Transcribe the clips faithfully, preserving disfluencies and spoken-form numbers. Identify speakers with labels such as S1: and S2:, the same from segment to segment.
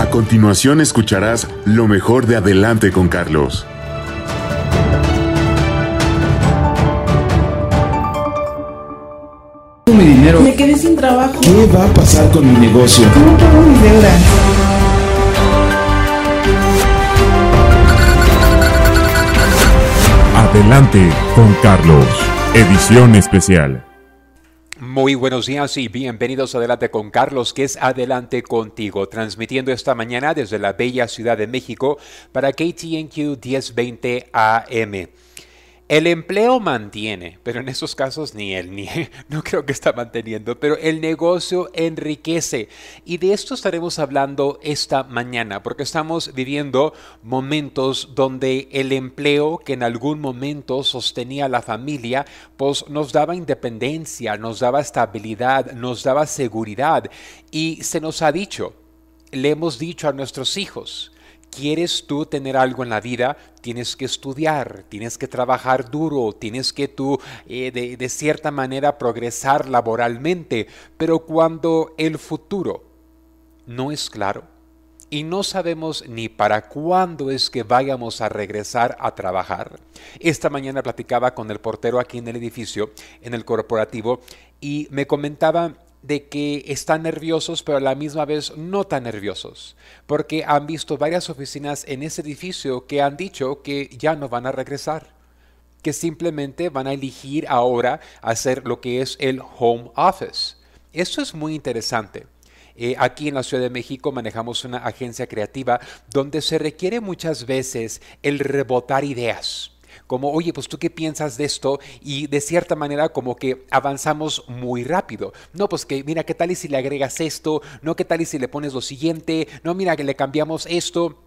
S1: A continuación escucharás lo mejor de Adelante con Carlos.
S2: Mi dinero.
S3: Me quedé sin trabajo.
S2: ¿Qué va a pasar con mi negocio?
S3: ¿Cómo pago mis deudas?
S4: Adelante con Carlos, edición especial.
S5: Muy buenos días y bienvenidos a Adelante con Carlos, que es Adelante Contigo, transmitiendo esta mañana desde la bella Ciudad de México para K T N Q diez veinte A M. El empleo mantiene, pero en esos casos ni él, ni él, no creo que está manteniendo, pero el negocio enriquece. Y de esto estaremos hablando esta mañana, porque estamos viviendo momentos donde el empleo que en algún momento sostenía a la familia, pues nos daba independencia, nos daba estabilidad, nos daba seguridad. Y se nos ha dicho, le hemos dicho a nuestros hijos, ¿quieres tú tener algo en la vida? Tienes que estudiar, tienes que trabajar duro, tienes que tú eh, de, de cierta manera progresar laboralmente. Pero cuando el futuro no es claro y no sabemos ni para cuándo es que vayamos a regresar a trabajar. Esta mañana platicaba con el portero aquí en el edificio, en el corporativo, y me comentaba de que están nerviosos, pero a la misma vez no tan nerviosos, porque han visto varias oficinas en ese edificio que han dicho que ya no van a regresar, que simplemente van a elegir ahora hacer lo que es el home office. Esto es muy interesante. Eh, aquí en la Ciudad de México manejamos una agencia creativa donde se requiere muchas veces el rebotar ideas. Como, oye, pues tú qué piensas de esto, y de cierta manera como que avanzamos muy rápido. No, pues que mira, ¿qué tal y si le agregas esto? No, ¿qué tal y si le pones lo siguiente? No, mira, que le cambiamos esto.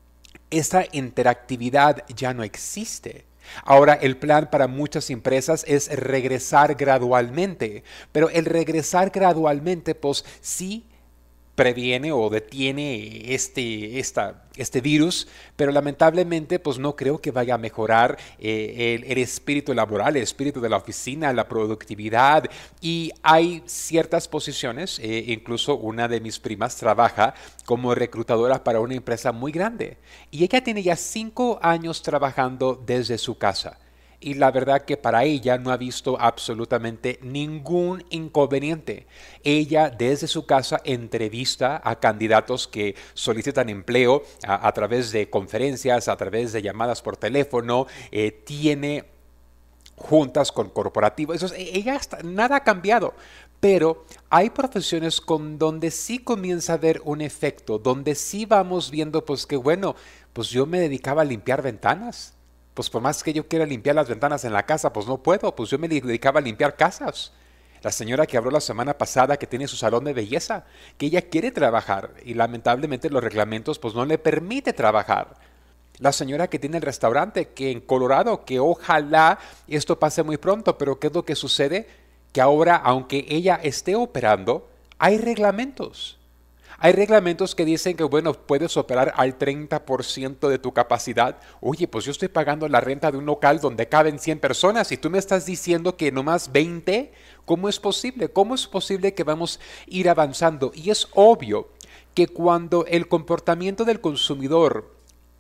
S5: Esta interactividad ya no existe. Ahora, el plan para muchas empresas es regresar gradualmente, pero el regresar gradualmente, pues sí previene o detiene este, esta, este virus, pero lamentablemente pues no creo que vaya a mejorar eh, el, el espíritu laboral, el espíritu de la oficina, la productividad. Y hay ciertas posiciones, eh, incluso una de mis primas trabaja como reclutadora para una empresa muy grande y ella tiene ya cinco años trabajando desde su casa. Y la verdad que para ella no ha visto absolutamente ningún inconveniente. Ella desde su casa entrevista a candidatos que solicitan empleo a, a través de conferencias, a través de llamadas por teléfono, eh, tiene juntas con corporativos. Eso es, ella está, nada ha cambiado. Pero hay profesiones con donde sí comienza a haber un efecto, donde sí vamos viendo pues que bueno, pues yo me dedicaba a limpiar ventanas. Pues por más que yo quiera limpiar las ventanas en la casa, pues no puedo, pues yo me dedicaba a limpiar casas. La señora que habló la semana pasada que tiene su salón de belleza, que ella quiere trabajar y lamentablemente los reglamentos pues no le permite trabajar. La señora que tiene el restaurante, que en Colorado, que ojalá esto pase muy pronto, pero ¿qué es lo que sucede? Que ahora, aunque ella esté operando, hay reglamentos. Hay reglamentos que dicen que, bueno, puedes operar al treinta por ciento de tu capacidad. Oye, pues yo estoy pagando la renta de un local donde caben cien personas y tú me estás diciendo que nomás veinte. ¿Cómo es posible? ¿Cómo es posible que vamos a ir avanzando? Y es obvio que cuando el comportamiento del consumidor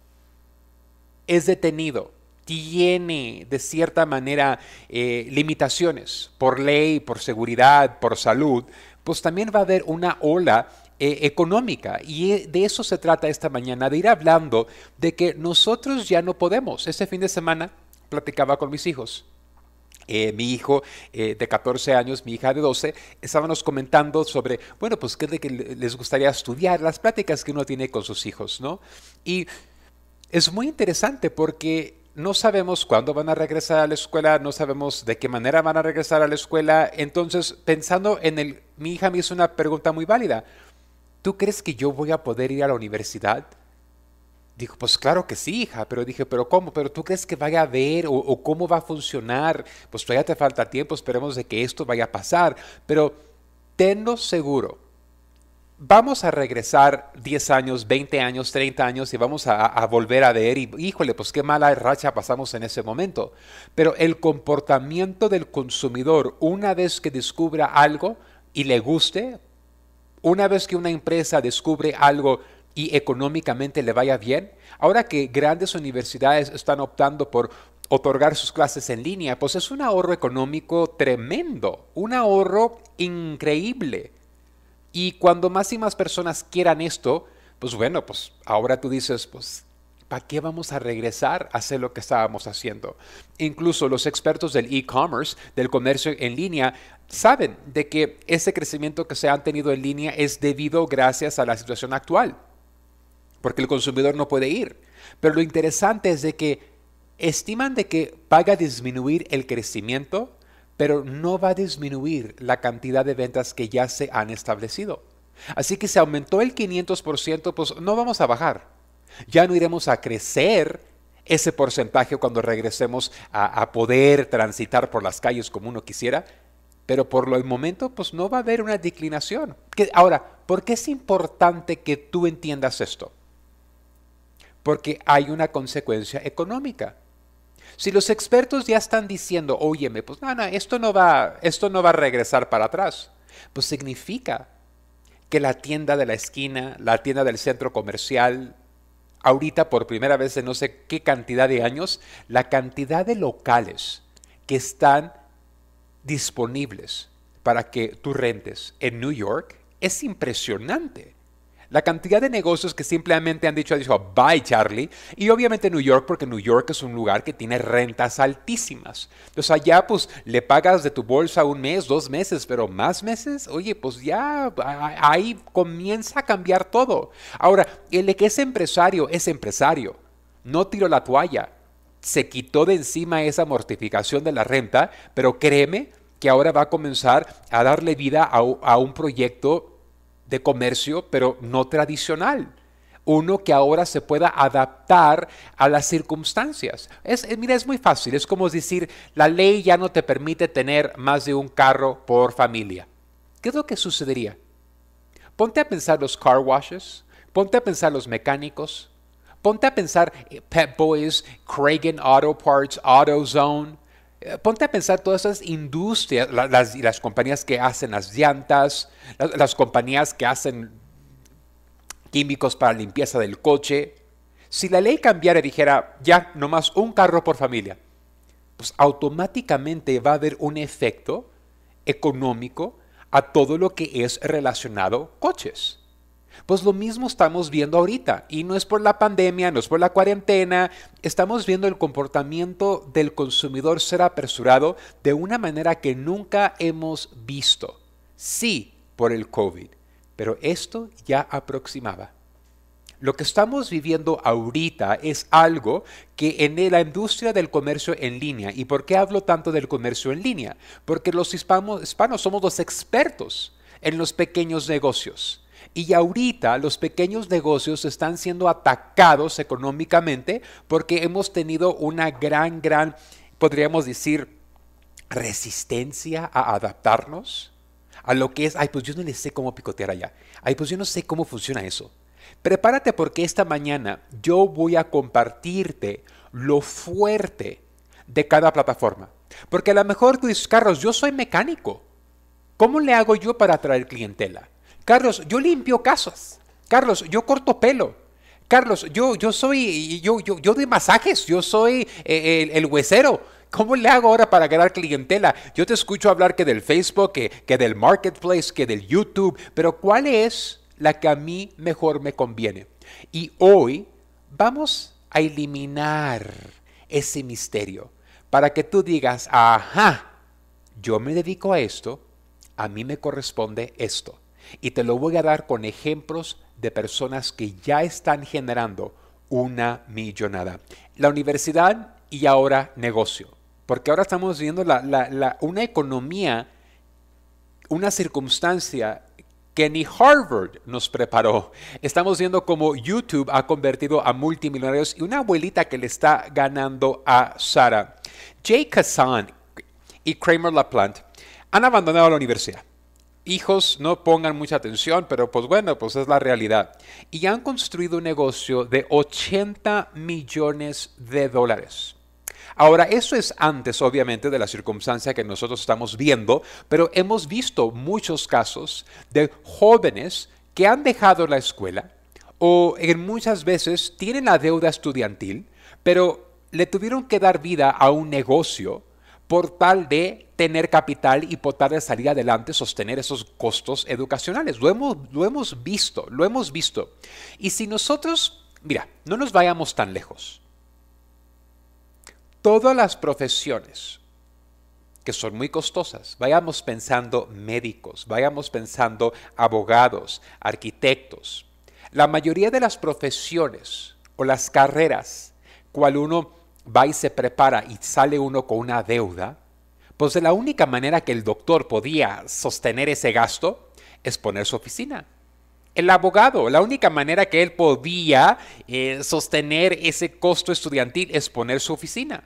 S5: es detenido, tiene de cierta manera eh, limitaciones por ley, por seguridad, por salud, pues también va a haber una ola Eh, económica, y de eso se trata esta mañana, de ir hablando de que nosotros ya no podemos. Este fin de semana platicaba con mis hijos. Eh, mi hijo eh, de catorce años, mi hija de doce, estábamos comentando sobre, bueno, pues qué es de que les gustaría estudiar, las pláticas que uno tiene con sus hijos, ¿no? Y es muy interesante porque no sabemos cuándo van a regresar a la escuela, no sabemos de qué manera van a regresar a la escuela. Entonces, pensando en el, mi hija me hizo una pregunta muy válida. ¿Tú crees que yo voy a poder ir a la universidad? Dijo, pues claro que sí, hija, pero dije, ¿pero cómo? ¿Pero tú crees que vaya a haber o, o cómo va a funcionar? Pues todavía te falta tiempo, esperemos de que esto vaya a pasar, pero tenlo seguro. Vamos a regresar diez años, veinte años, treinta años y vamos a, a volver a ver y híjole, pues qué mala racha pasamos en ese momento. Pero el comportamiento del consumidor, una vez que descubra algo y le guste, una vez que una empresa descubre algo y económicamente le vaya bien. Ahora que grandes universidades están optando por otorgar sus clases en línea, pues es un ahorro económico tremendo, un ahorro increíble. Y cuando más y más personas quieran esto, pues bueno, pues ahora tú dices, pues, ¿para qué vamos a regresar a hacer lo que estábamos haciendo? Incluso los expertos del e-commerce, del comercio en línea, saben de que ese crecimiento que se han tenido en línea es debido gracias a la situación actual, porque el consumidor no puede ir. Pero lo interesante es de que estiman de que va a disminuir el crecimiento, pero no va a disminuir la cantidad de ventas que ya se han establecido. Así que si aumentó el quinientos por ciento, pues no vamos a bajar. Ya no iremos a crecer ese porcentaje cuando regresemos a, a poder transitar por las calles como uno quisiera, pero por el momento pues no va a haber una declinación. Que, ahora, ¿por qué es importante que tú entiendas esto? Porque hay una consecuencia económica. Si los expertos ya están diciendo, óyeme, pues no, no, esto no va, esto no va a regresar para atrás, pues significa que la tienda de la esquina, la tienda del centro comercial, ahorita por primera vez en no sé qué cantidad de años, la cantidad de locales que están disponibles para que tú rentes en New York es impresionante. La cantidad de negocios que simplemente han dicho, han dicho, bye Charlie, y obviamente New York, porque New York es un lugar que tiene rentas altísimas. Entonces allá pues le pagas de tu bolsa un mes, dos meses, pero más meses, oye, pues ya ahí comienza a cambiar todo. Ahora, el que es empresario es empresario, no tiró la toalla, se quitó de encima esa mortificación de la renta, pero créeme que ahora va a comenzar a darle vida a, a un proyecto de comercio, pero no tradicional. Uno que ahora se pueda adaptar a las circunstancias. Es, es, mira, es muy fácil. Es como decir, la ley ya no te permite tener más de un carro por familia. ¿Qué es lo que sucedería? Ponte a pensar los car washes, ponte a pensar los mecánicos, ponte a pensar Pep Boys, Kragen Auto Parts, AutoZone. Ponte a pensar todas esas industrias, las, las, las compañías que hacen las llantas, las, las compañías que hacen químicos para limpieza del coche. Si la ley cambiara y dijera, ya, nomás un carro por familia, pues automáticamente va a haber un efecto económico a todo lo que es relacionado coches. Pues lo mismo estamos viendo ahorita, y no es por la pandemia, no es por la cuarentena, estamos viendo el comportamiento del consumidor ser apresurado de una manera que nunca hemos visto. Sí, por el COVID, pero esto ya aproximaba. Lo que estamos viviendo ahorita es algo que en la industria del comercio en línea, ¿y por qué hablo tanto del comercio en línea? Porque los hispanos, hispanos somos los expertos en los pequeños negocios. Y ahorita los pequeños negocios están siendo atacados económicamente porque hemos tenido una gran, gran, podríamos decir, resistencia a adaptarnos a lo que es, ay, pues yo no le sé cómo picotear allá. Ay, pues yo no sé cómo funciona eso. Prepárate porque esta mañana yo voy a compartirte lo fuerte de cada plataforma. Porque a lo mejor tú dices, Carlos, yo soy mecánico. ¿Cómo le hago yo para atraer clientela? Carlos, yo limpio casas. Carlos, yo corto pelo. Carlos, yo, yo soy, yo, yo, yo doy masajes. Yo soy eh, el, el huesero. ¿Cómo le hago ahora para ganar clientela? Yo te escucho hablar que del Facebook, que, que del Marketplace, que del YouTube. Pero ¿cuál es la que a mí mejor me conviene? Y hoy vamos a eliminar ese misterio para que tú digas, ajá, yo me dedico a esto, a mí me corresponde esto. Y te lo voy a dar con ejemplos de personas que ya están generando una millonada. La universidad y ahora negocio. Porque ahora estamos viendo la, la, la, una economía, una circunstancia que ni Harvard nos preparó. Estamos viendo cómo YouTube ha convertido a multimillonarios y una abuelita que le está ganando a Sara. Jay Kazan y Kramer LaPlante han abandonado la universidad. Hijos, no pongan mucha atención, pero pues bueno, pues es la realidad. Y han construido un negocio de ochenta millones de dólares. Ahora, eso es antes, obviamente, de la circunstancia que nosotros estamos viendo, pero hemos visto muchos casos de jóvenes que han dejado la escuela o en muchas veces tienen la deuda estudiantil, pero le tuvieron que dar vida a un negocio por tal de tener capital y por tal de salir adelante, sostener esos costos educacionales. Lo hemos, lo hemos visto, lo hemos visto. Y si nosotros, mira, no nos vayamos tan lejos. Todas las profesiones que son muy costosas, vayamos pensando médicos, vayamos pensando abogados, arquitectos. La mayoría de las profesiones o las carreras, cual uno va y se prepara y sale uno con una deuda, pues de la única manera que el doctor podía sostener ese gasto es poner su oficina. El abogado, la única manera que él podía eh, sostener ese costo estudiantil es poner su oficina.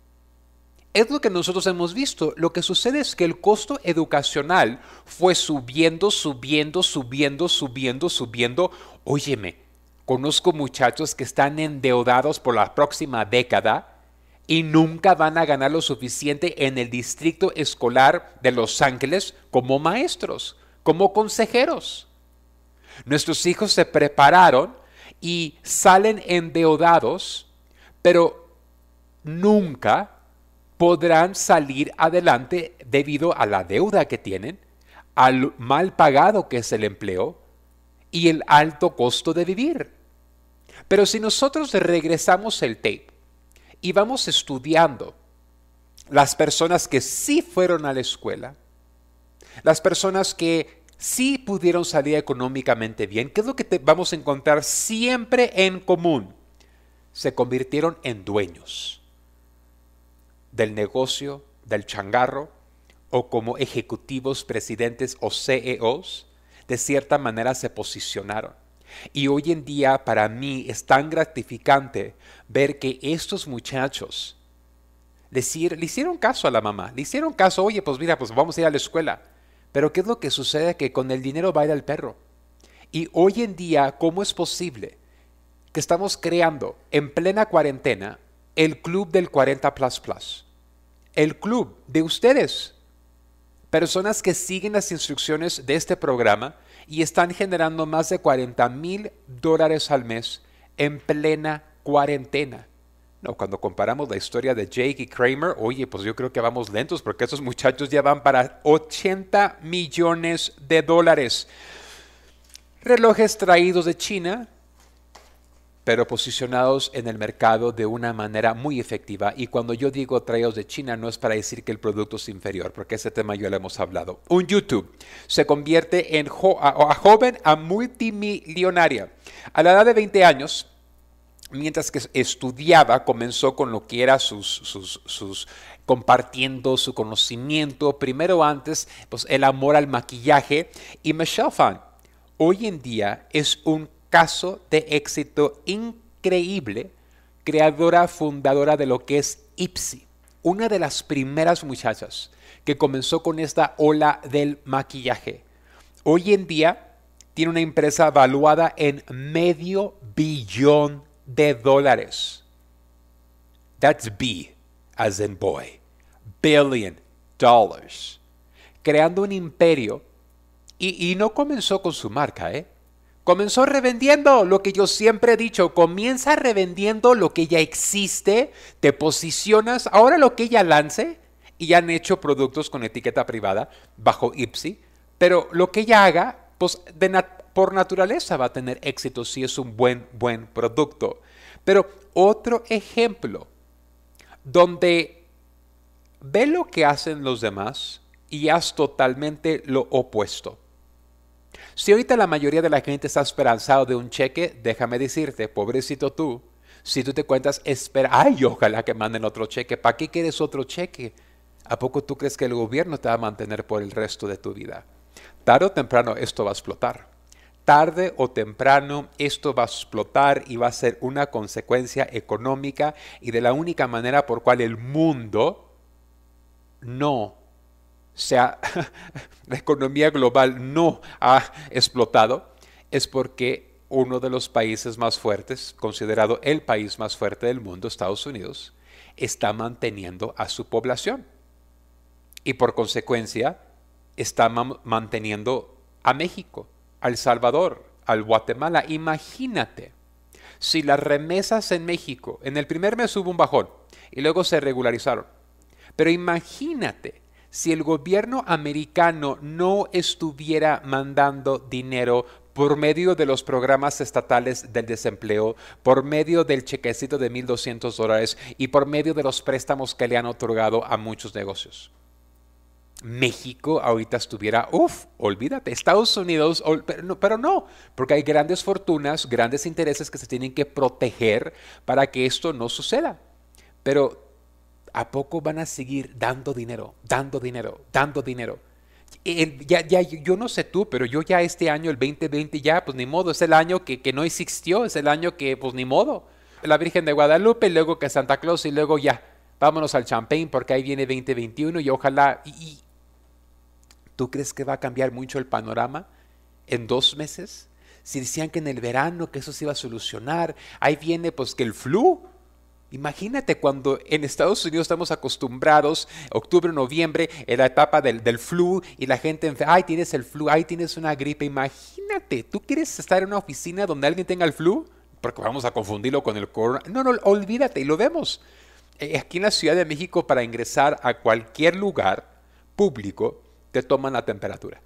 S5: Es lo que nosotros hemos visto. Lo que sucede es que el costo educacional fue subiendo, subiendo, subiendo, subiendo, subiendo. Óyeme, conozco muchachos que están endeudados por la próxima década y nunca van a ganar lo suficiente en el distrito escolar de Los Ángeles como maestros, como consejeros. Nuestros hijos se prepararon y salen endeudados, pero nunca podrán salir adelante debido a la deuda que tienen, al mal pagado que es el empleo y el alto costo de vivir. Pero si nosotros regresamos el tape y vamos estudiando las personas que sí fueron a la escuela, las personas que sí pudieron salir económicamente bien, ¿qué es lo que te vamos a encontrar siempre en común? Se convirtieron en dueños del negocio, del changarro, o como ejecutivos, presidentes o C E Os, de cierta manera se posicionaron. Y hoy en día para mí es tan gratificante ver que estos muchachos le, le hicieron caso a la mamá, le hicieron caso, oye, pues mira, pues vamos a ir a la escuela. Pero ¿qué es lo que sucede? Que con el dinero baila el perro. Y hoy en día, ¿cómo es posible que estamos creando en plena cuarentena el club del cuarenta plus plus? El club de ustedes, personas que siguen las instrucciones de este programa y están generando más de cuarenta mil dólares al mes en plena cuarentena. No, cuando comparamos la historia de Jake y Kramer, oye, pues yo creo que vamos lentos porque esos muchachos ya van para ochenta millones de dólares. Relojes traídos de China, pero posicionados en el mercado de una manera muy efectiva. Y cuando yo digo traídos de China, no es para decir que el producto es inferior, porque ese tema ya lo hemos hablado. Un YouTube se convierte en jo a, a joven a multimillonaria. A la edad de veinte años, mientras que estudiaba, comenzó con lo que era sus, sus, sus compartiendo su conocimiento. Primero antes, pues el amor al maquillaje. Y Michelle Phan, hoy en día es un caso de éxito increíble, creadora, fundadora de lo que es Ipsy, una de las primeras muchachas que comenzó con esta ola del maquillaje. Hoy en día tiene una empresa valuada en medio billón de dólares. That's B as in boy. Billion dollars. Creando un imperio. Y, y no comenzó con su marca, ¿eh? Comenzó revendiendo lo que yo siempre he dicho. Comienza revendiendo lo que ya existe, te posicionas. Ahora lo que ella lance, y ya han hecho productos con etiqueta privada bajo Ipsy, pero lo que ella haga, pues de nat por naturaleza va a tener éxito si es un buen, buen producto. Pero otro ejemplo, donde ve lo que hacen los demás y haz totalmente lo opuesto. Si ahorita la mayoría de la gente está esperanzado de un cheque, déjame decirte, pobrecito tú, si tú te cuentas, espera, ay, ojalá que manden otro cheque. ¿Para qué quieres otro cheque? ¿A poco tú crees que el gobierno te va a mantener por el resto de tu vida? Tarde o temprano esto va a explotar. Tarde o temprano esto va a explotar y va a ser una consecuencia económica, y de la única manera por cual el mundo no sea, la economía global no ha explotado, es porque uno de los países más fuertes, considerado el país más fuerte del mundo, Estados Unidos, está manteniendo a su población. Y por consecuencia, está manteniendo a México, a El Salvador, al Guatemala. Imagínate si las remesas en México, en el primer mes hubo un bajón y luego se regularizaron. Pero imagínate si el gobierno americano no estuviera mandando dinero por medio de los programas estatales del desempleo, por medio del chequecito de mil doscientos dólares y por medio de los préstamos que le han otorgado a muchos negocios. México ahorita estuviera, uff, olvídate, Estados Unidos, pero no, pero no, porque hay grandes fortunas, grandes intereses que se tienen que proteger para que esto no suceda. Pero ¿a poco van a seguir dando dinero, dando dinero, dando dinero? El, ya, ya, yo no sé tú, pero yo ya este año, el veinte veinte, ya, pues ni modo, es el año que, que no existió, es el año que, pues ni modo. La Virgen de Guadalupe, luego que Santa Claus y luego ya, vámonos al champagne porque ahí viene veinte veintiuno y ojalá... Y, y, ¿tú crees que va a cambiar mucho el panorama en dos meses? Si decían que en el verano que eso se iba a solucionar, ahí viene pues que el flu. Imagínate cuando en Estados Unidos estamos acostumbrados, octubre, noviembre, en la etapa del, del flu y la gente, ay, tienes el flu, ay, tienes una gripe. Imagínate, ¿tú quieres estar en una oficina donde alguien tenga el flu? Porque vamos a confundirlo con el corona. No, no, olvídate, y lo vemos. Aquí en la Ciudad de México, para ingresar a cualquier lugar público, te toman la temperatura.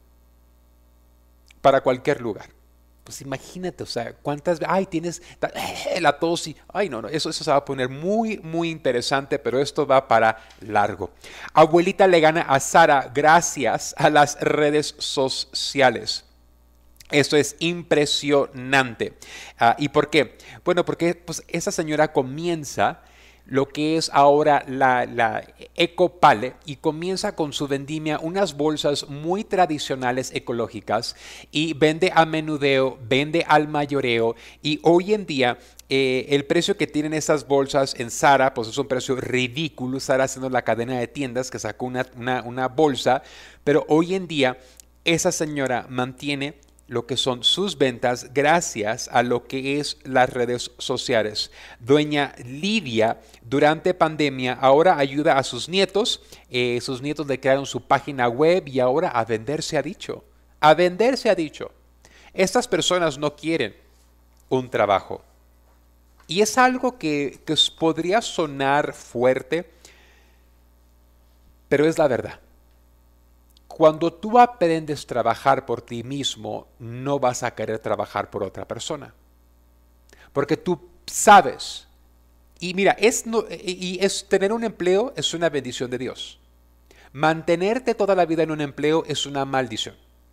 S5: Para cualquier lugar. Pues imagínate, o sea, cuántas veces, ay, tienes la tos y, ay, no, no, eso, eso se va a poner muy, muy interesante, pero esto va para largo. Abuelita le gana a Sara gracias a las redes sociales. Esto es impresionante. Uh, ¿Y por qué? Bueno, porque pues, esa señora comienza lo que es ahora la, la Ecopale y comienza con su vendimia unas bolsas muy tradicionales ecológicas y vende a menudeo, vende al mayoreo y hoy en día eh, el precio que tienen esas bolsas en Zara pues es un precio ridículo. Zara haciendo la cadena de tiendas que sacó una, una, una bolsa, pero hoy en día esa señora mantiene lo que son sus ventas gracias a lo que es las redes sociales. Doña Lidia, durante pandemia, ahora ayuda a sus nietos. Eh, sus nietos le crearon su página web y ahora a vender se ha dicho. A vender se ha dicho. Estas personas no quieren un trabajo. Y es algo que, que podría sonar fuerte, pero es la verdad. Cuando tú aprendes a trabajar por ti mismo, no vas a querer trabajar por otra persona. Porque tú sabes. Y mira, es, no, y es, tener un empleo es una bendición de Dios. Mantenerte toda la vida en un empleo es una maldición.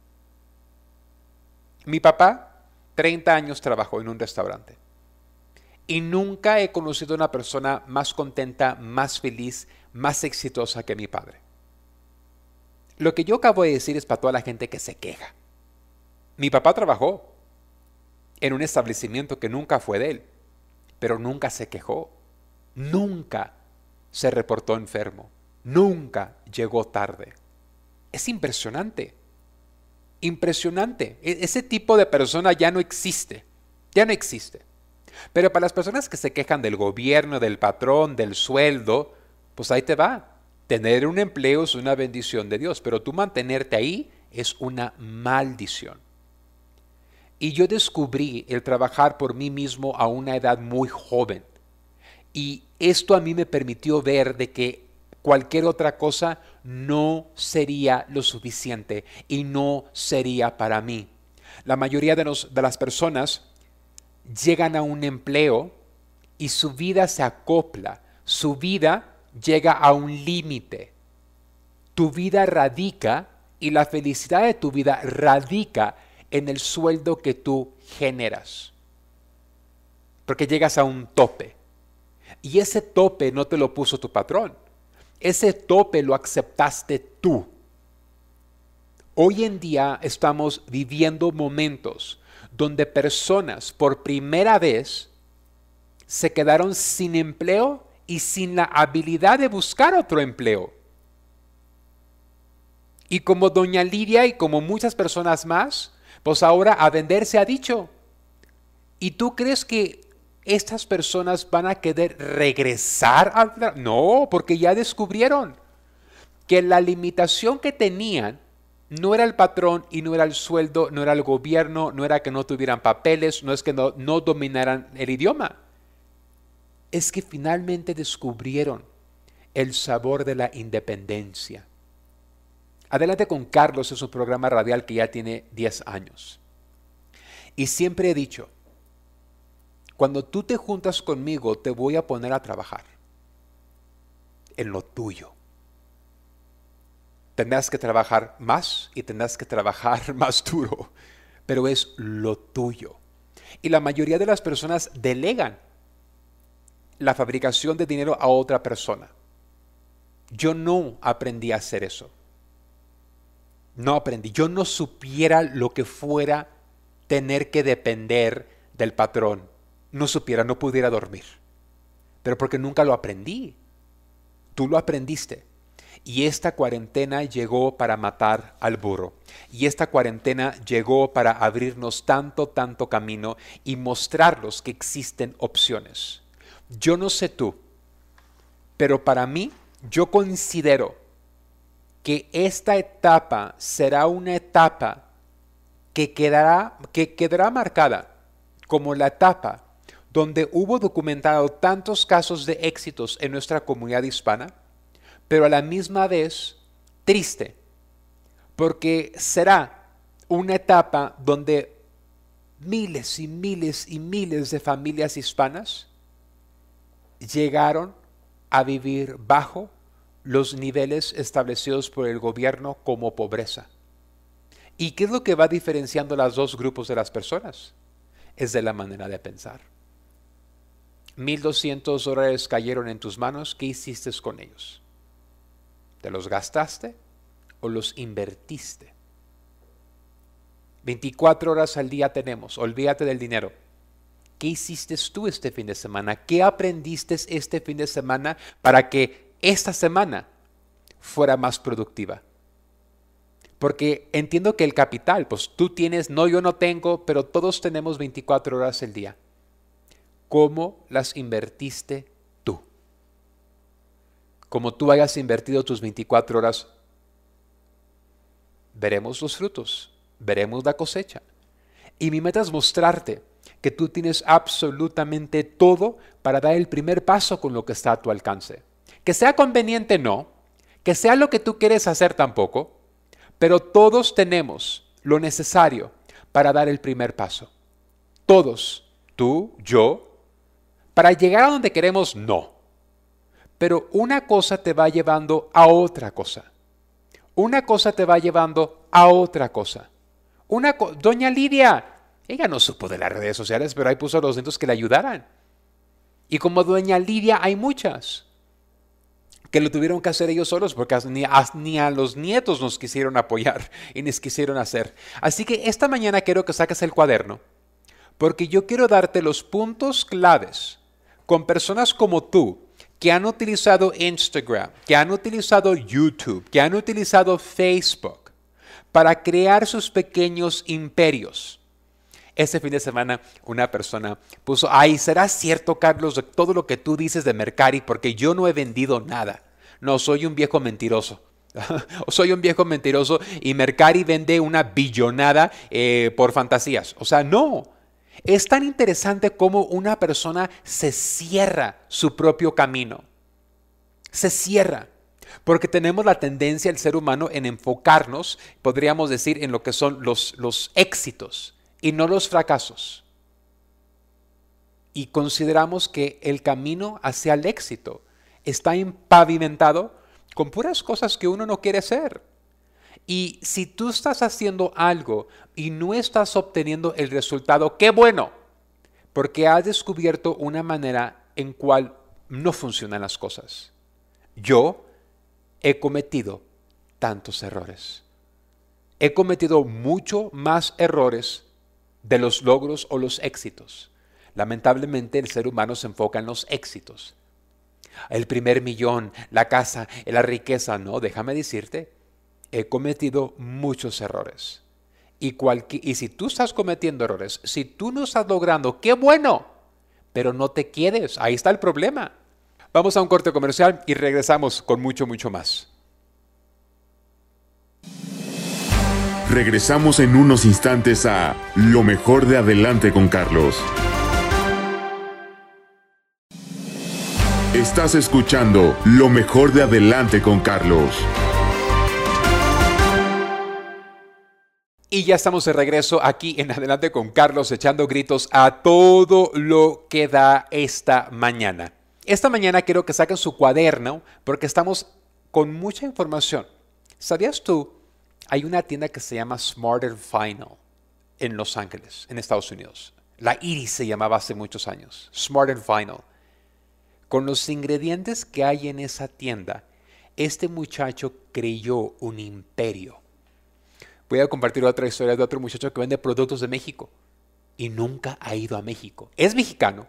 S5: Mi papá, treinta años trabajó en un restaurante. Y nunca he conocido a una persona más contenta, más feliz, más exitosa que mi padre. Lo que yo acabo de decir es para toda la gente que se queja. Mi papá trabajó en un establecimiento que nunca fue de él, pero nunca se quejó, nunca se reportó enfermo, nunca llegó tarde. Es impresionante, impresionante. E- ese tipo de persona ya no existe, ya no existe. Pero para las personas que se quejan del gobierno, del patrón, del sueldo, pues ahí te va. Tener un empleo es una bendición de Dios, pero tú mantenerte ahí es una maldición. Y yo descubrí el trabajar por mí mismo a una edad muy joven. Y esto a mí me permitió ver de que cualquier otra cosa no sería lo suficiente y no sería para mí. La mayoría de, los, de las personas llegan a un empleo y su vida se acopla, su vida llega a un límite. Tu vida radica y la felicidad de tu vida radica en el sueldo que tú generas. Porque llegas a un tope. Y ese tope no te lo puso tu patrón. Ese tope lo aceptaste tú. Hoy en día estamos viviendo momentos donde personas por primera vez se quedaron sin empleo y sin la habilidad de buscar otro empleo. Y como doña Lidia y como muchas personas más, pues ahora a vender se ha dicho. ¿Y tú crees que estas personas van a querer regresar al trabajo? No, porque ya descubrieron que la limitación que tenían No era el patrón y no era el sueldo, no era el gobierno, no era que no tuvieran papeles, no es que no, no dominaran el idioma. Es que finalmente descubrieron el sabor de la independencia. Adelante con Carlos es un programa radial que ya tiene diez años. Y siempre he dicho, cuando tú te juntas conmigo, te voy a poner a trabajar en lo tuyo. Tendrás que trabajar más y tendrás que trabajar más duro, pero es lo tuyo. Y la mayoría de las personas delegan la fabricación de dinero a otra persona. Yo no aprendí a hacer eso. No aprendí. Yo no supiera lo que fuera tener que depender del patrón. No supiera, no pudiera dormir. Pero porque nunca lo aprendí. Tú lo aprendiste. Y esta cuarentena llegó para matar al burro. Y esta cuarentena llegó para abrirnos tanto, tanto camino y mostrarnos que existen opciones. Yo no sé tú, pero para mí, yo considero que esta etapa será una etapa que quedará, que quedará marcada como la etapa donde hubo documentado tantos casos de éxitos en nuestra comunidad hispana, pero a la misma vez triste, porque será una etapa donde miles y miles y miles de familias hispanas llegaron a vivir bajo los niveles establecidos por el gobierno como pobreza. ¿Y qué es lo que va diferenciando los dos grupos de las personas? Es de la manera de pensar. mil doscientos dólares cayeron en tus manos, ¿qué hiciste con ellos? ¿Te los gastaste o los invertiste? veinticuatro horas al día tenemos, olvídate del dinero. ¿Qué hiciste tú este fin de semana? ¿Qué aprendiste este fin de semana para que esta semana fuera más productiva? Porque entiendo que el capital, pues tú tienes, no, yo no tengo, pero todos tenemos veinticuatro horas al día. ¿Cómo las invertiste tú? Como tú hayas invertido tus veinticuatro horas, veremos los frutos, veremos la cosecha. Y mi meta es mostrarte que tú tienes absolutamente todo para dar el primer paso con lo que está a tu alcance. Que sea conveniente, no. Que sea lo que tú quieres hacer, tampoco. Pero todos tenemos lo necesario para dar el primer paso. Todos, tú, yo, para llegar a donde queremos, no. Pero una cosa te va llevando a otra cosa. Una cosa te va llevando a otra cosa. Una co- Doña Lidia, ella no supo de las redes sociales, pero ahí puso a los nietos que le ayudaran. Y como Doña Lidia hay muchas que lo tuvieron que hacer ellos solos porque ni a, ni a los nietos nos quisieron apoyar y nos quisieron hacer. Así que esta mañana quiero que saques el cuaderno porque yo quiero darte los puntos claves con personas como tú que han utilizado Instagram, que han utilizado YouTube, que han utilizado Facebook para crear sus pequeños imperios. Este fin de semana una persona puso, ay, ¿será cierto, Carlos, de todo lo que tú dices de Mercari? Porque yo no he vendido nada. No, soy un viejo mentiroso. Soy un viejo mentiroso y Mercari vende una billonada eh, por fantasías. O sea, no. Es tan interesante cómo una persona se cierra su propio camino. Se cierra. Porque tenemos la tendencia, el ser humano, en enfocarnos, podríamos decir, en lo que son los, los éxitos y no los fracasos. Y consideramos que el camino hacia el éxito está empavimentado con puras cosas que uno no quiere hacer. Y si tú estás haciendo algo y no estás obteniendo el resultado, ¡qué bueno! Porque has descubierto una manera en cual no funcionan las cosas. Yo he cometido tantos errores. He cometido mucho más errores de los logros o los éxitos. Lamentablemente el ser humano se enfoca en los éxitos. El primer millón, la casa, la riqueza. No, déjame decirte, he cometido muchos errores. Y, cualqui- y si tú estás cometiendo errores, si tú no estás logrando, ¡qué bueno! Pero no te quedes, ahí está el problema. Vamos a un corte comercial y regresamos con mucho, mucho más.
S1: Regresamos en unos instantes a Lo mejor de Adelante con Carlos. Estás escuchando Lo mejor de Adelante con Carlos.
S5: Y ya estamos de regreso aquí en Adelante con Carlos, echando gritos a todo lo que da esta mañana. Esta mañana quiero que saquen su cuaderno porque estamos con mucha información. ¿Sabías tú? Hay una tienda que se llama Smart and Final en Los Ángeles, en Estados Unidos. La Iris se llamaba hace muchos años. Smart and Final. Con los ingredientes que hay en esa tienda, este muchacho creyó un imperio. Voy a compartir otra historia de otro muchacho que vende productos de México y nunca ha ido a México. Es mexicano,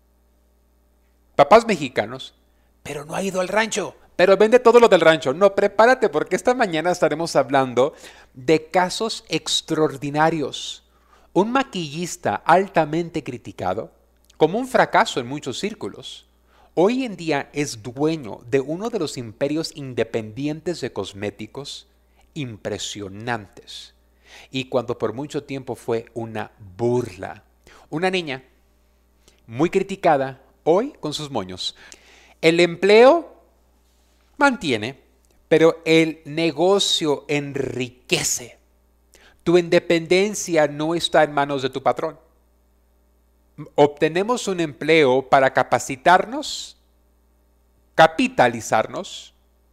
S5: papás mexicanos, pero no ha ido al rancho, pero vende todo lo del rancho. No, prepárate porque esta mañana estaremos hablando de casos extraordinarios. Un maquillista altamente criticado, como un fracaso en muchos círculos, hoy en día es dueño de uno de los imperios independientes de cosméticos impresionantes. Y cuando por mucho tiempo fue una burla. Una niña muy criticada, hoy con sus moños. El empleo mantiene, pero el negocio enriquece. Tu independencia no está en manos de tu patrón. Obtenemos un empleo para capacitarnos, capitalizarnos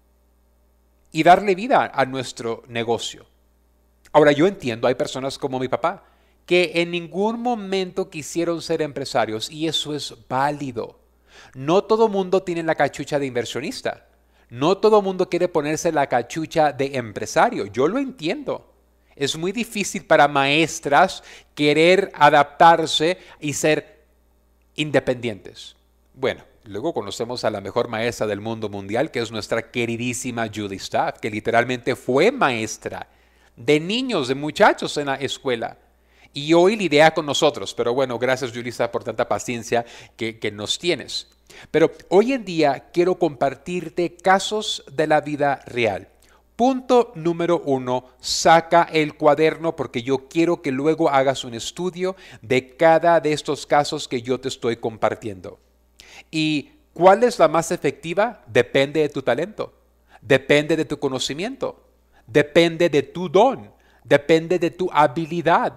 S5: y darle vida a nuestro negocio. Ahora, yo entiendo, hay personas como mi papá que en ningún momento quisieron ser empresarios y eso es válido. No todo mundo tiene la cachucha de inversionista. No todo mundo quiere ponerse la cachucha de empresario. Yo lo entiendo. Es muy difícil para maestras querer adaptarse y ser independientes. Bueno, luego conocemos a la mejor maestra del mundo mundial, que es nuestra queridísima Julie Staff, que literalmente fue maestra de niños, de muchachos en la escuela. Y hoy lidia con nosotros. Pero bueno, gracias Julie Staff por tanta paciencia que, que nos tienes. Pero hoy en día quiero compartirte casos de la vida real. Punto número uno, saca el cuaderno porque yo quiero que luego hagas un estudio de cada de estos casos que yo te estoy compartiendo. ¿Y cuál es la más efectiva? Depende de tu talento, depende de tu conocimiento, depende de tu don, depende de tu habilidad.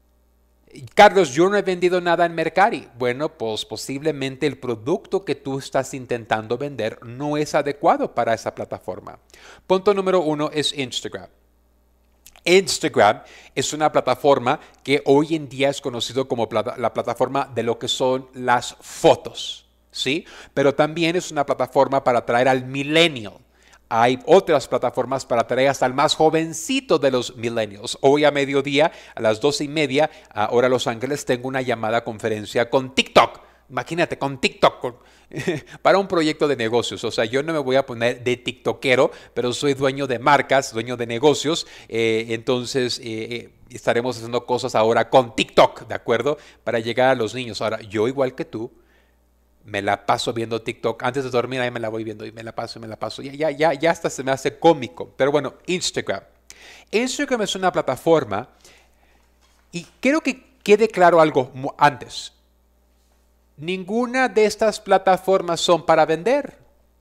S5: Carlos, yo no he vendido nada en Mercari. Bueno, pues posiblemente el producto que tú estás intentando vender no es adecuado para esa plataforma. Punto número uno es Instagram. Instagram es una plataforma que hoy en día es conocido como plata- la plataforma de lo que son las fotos, ¿sí? Pero también es una plataforma para atraer al millennial. Hay otras plataformas para atraer hasta el más jovencito de los millennials. Hoy a mediodía, a las doce y media, a hora Los Ángeles, tengo una llamada conferencia con TikTok. Imagínate, con TikTok, con, para un proyecto de negocios. O sea, yo no me voy a poner de tiktokero, pero soy dueño de marcas, dueño de negocios. Eh, entonces, eh, estaremos haciendo cosas ahora con TikTok, ¿de acuerdo? Para llegar a los niños. Ahora, yo igual que tú, me la paso viendo TikTok. Antes de dormir, ahí me la voy viendo y me la paso y me la paso. Ya, ya, ya, ya hasta se me hace cómico. Pero bueno, Instagram. Instagram es una plataforma y quiero que quede claro algo antes. Ninguna de estas plataformas son para vender.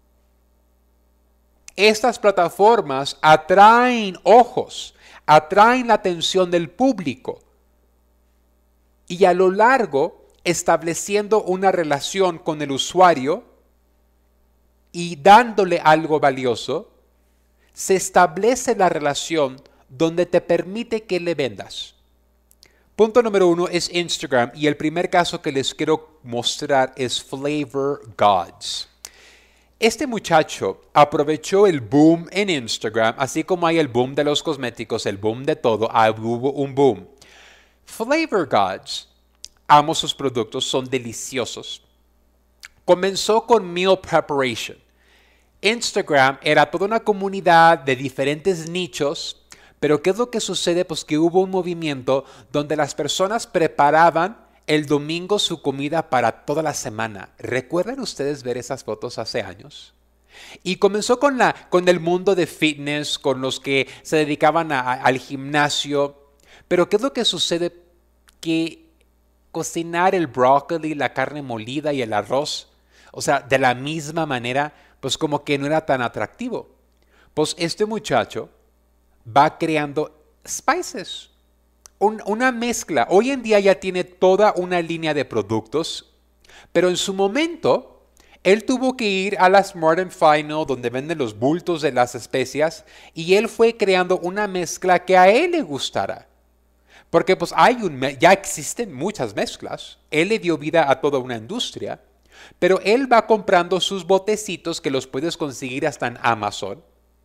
S5: Estas plataformas atraen ojos, atraen la atención del público. Y a lo largo, estableciendo una relación con el usuario y dándole algo valioso, se establece la relación donde te permite que le vendas. Punto número uno es Instagram y el primer caso que les quiero mostrar es Flavor Gods. Este muchacho aprovechó el boom en Instagram, así como hay el boom de los cosméticos, el boom de todo, hubo un boom. Flavor Gods, amo sus productos, son deliciosos. Comenzó con meal preparation. Instagram era toda una comunidad de diferentes nichos, pero ¿qué es lo que sucede? Pues que hubo un movimiento donde las personas preparaban el domingo su comida para toda la semana. ¿Recuerdan ustedes ver esas fotos hace años? Y comenzó con, la, con el mundo de fitness, con los que se dedicaban a, a, al gimnasio. Pero ¿qué es lo que sucede? Que cocinar el brócoli, la carne molida y el arroz, o sea, de la misma manera, pues como que no era tan atractivo. Pues este muchacho va creando spices, un, una mezcla. Hoy en día ya tiene toda una línea de productos, pero en su momento él tuvo que ir a la Smart and Final, donde venden los bultos de las especias, y él fue creando una mezcla que a él le gustara. Porque pues hay un, ya existen muchas mezclas. Él le dio vida a toda una industria, pero él va comprando sus botecitos que los puedes conseguir hasta en Amazon,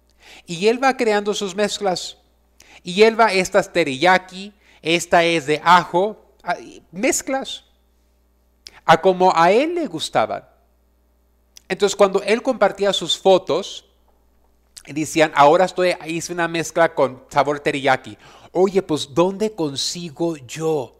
S5: y él va creando sus mezclas. Y él va, esta es teriyaki, esta es de ajo, mezclas, a como a él le gustaban. Entonces, cuando él compartía sus fotos, decían, ahora estoy, hice una mezcla con sabor teriyaki. Oye, pues, ¿dónde consigo yo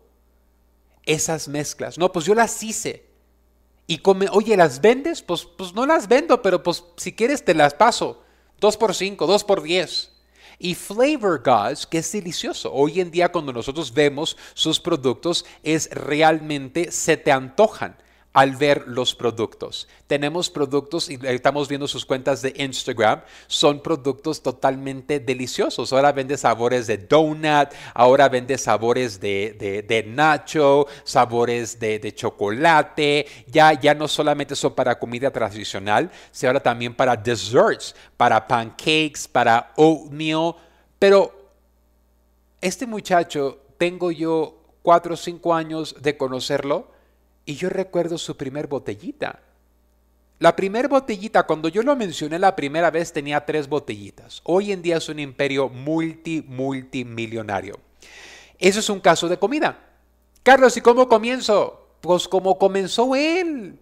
S5: esas mezclas? No, pues yo las hice. Y come, oye, ¿las vendes? Pues, pues no las vendo, pero pues si quieres te las paso. Dos por cinco, dos por diez. Y Flavor Gods, que es delicioso. Hoy en día cuando nosotros vemos sus productos, es realmente, se te antojan al ver los productos. Tenemos productos, y estamos viendo sus cuentas de Instagram, son productos totalmente deliciosos. Ahora vende sabores de donut, ahora vende sabores de, de, de nacho, sabores de, de chocolate. Ya, ya no solamente son para comida tradicional, sino ahora también para desserts, para pancakes, para oatmeal. Pero este muchacho, tengo yo cuatro o cinco años de conocerlo, y yo recuerdo su primer botellita. La primer botellita, cuando yo lo mencioné la primera vez, tenía tres botellitas. Hoy en día es un imperio multi, multimillonario. Eso es un caso de comida. Carlos, ¿y cómo comienzo? Pues como comenzó él,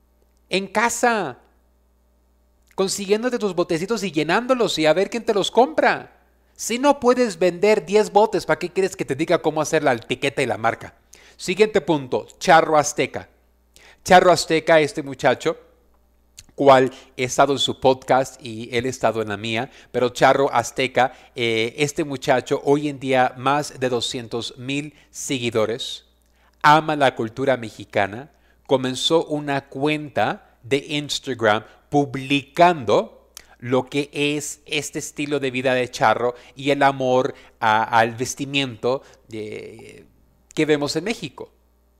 S5: en casa, consiguiéndote tus botecitos y llenándolos y a ver quién te los compra. Si no puedes vender diez botes, ¿para qué quieres que te diga cómo hacer la etiqueta y la marca? Siguiente punto, Charro Azteca. Charro Azteca, este muchacho, cual he estado en su podcast y él ha estado en la mía, pero Charro Azteca, eh, este muchacho hoy en día más de doscientos mil seguidores, ama la cultura mexicana, comenzó una cuenta de Instagram publicando lo que es este estilo de vida de Charro y el amor a, al vestimiento de... que vemos en México.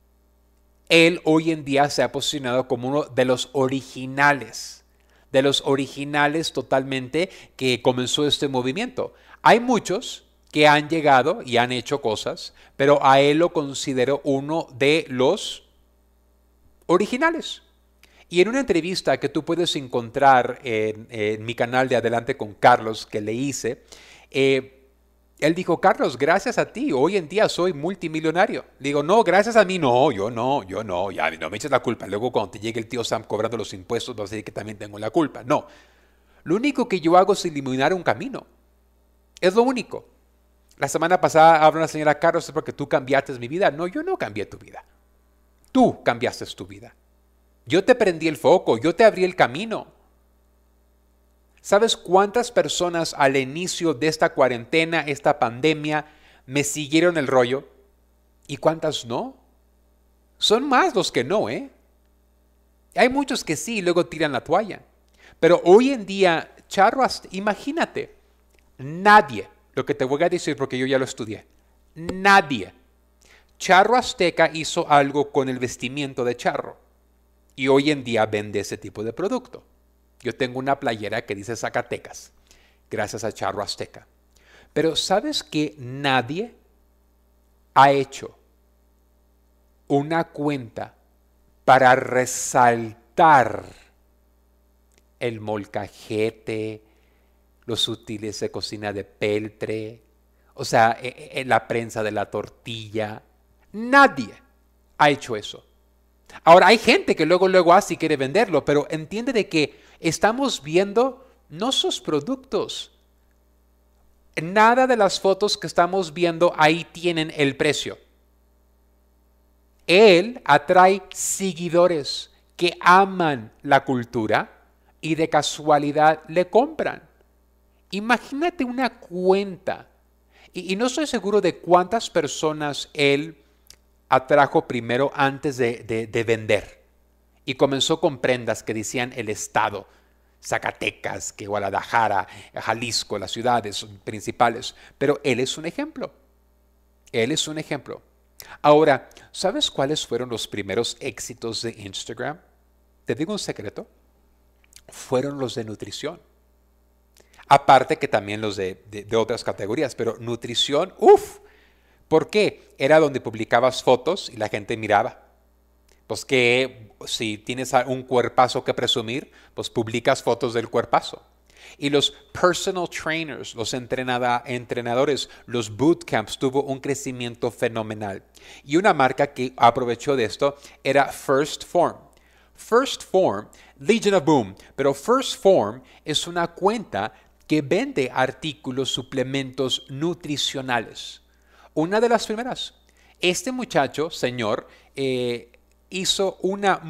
S5: Él hoy en día se ha posicionado como uno de los originales, de los originales totalmente que comenzó este movimiento. Hay muchos que han llegado y han hecho cosas, pero a él lo considero uno de los originales. Y en una entrevista que tú puedes encontrar en, en mi canal de Adelante con Carlos que le hice, eh, él dijo, Carlos, gracias a ti, hoy en día soy multimillonario. Le digo, no, gracias a mí, no, yo no, yo no, ya no me eches la culpa. Luego cuando te llegue el tío Sam cobrando los impuestos, vas a decir que también tengo la culpa. No, lo único que yo hago es eliminar un camino. Es lo único. La semana pasada habló una señora, Carlos, es porque tú cambiaste mi vida. No, yo no cambié tu vida. Tú cambiaste tu vida. Yo te prendí el foco, yo te abrí el camino. ¿Sabes cuántas personas al inicio de esta cuarentena, esta pandemia, me siguieron el rollo? ¿Y cuántas no? Son más los que no, ¿eh? Hay muchos que sí y luego tiran la toalla. Pero hoy en día, Charro, imagínate, nadie, lo que te voy a decir porque yo ya lo estudié, nadie. Charro Azteca hizo algo con el vestimiento de Charro y hoy en día vende ese tipo de producto. Yo tengo una playera que dice Zacatecas, gracias a Charro Azteca. Pero ¿sabes que nadie ha hecho una cuenta para resaltar el molcajete, los útiles de cocina de peltre, o sea, la prensa de la tortilla? Nadie ha hecho eso. Ahora, hay gente que luego, luego hace y quiere venderlo, pero entiende de que estamos viendo no sus productos. Nada de las fotos que estamos viendo ahí tienen el precio. Él atrae seguidores que aman la cultura, y de casualidad le compran. Imagínate una cuenta. Y, y no estoy seguro de cuántas personas él atrajo primero antes de, de, de vender. Y comenzó con prendas que decían el estado, Zacatecas, que Guadalajara, Jalisco, las ciudades principales. Pero él es un ejemplo. Él es un ejemplo. Ahora, ¿sabes cuáles fueron los primeros éxitos de Instagram? Te digo un secreto. Fueron los de nutrición. Aparte que también los de, de, de otras categorías, pero nutrición, uff. ¿Por qué? Era donde publicabas fotos y la gente miraba. Pues que si tienes un cuerpazo que presumir, pues publicas fotos del cuerpazo. Y los personal trainers, los entrenada, entrenadores, los bootcamps, tuvo un crecimiento fenomenal. Y una marca que aprovechó de esto era First Form. First Form, Legion of Boom, pero First Form es una cuenta que vende artículos, suplementos nutricionales. Una de las primeras. Este muchacho, señor, eh, hizo una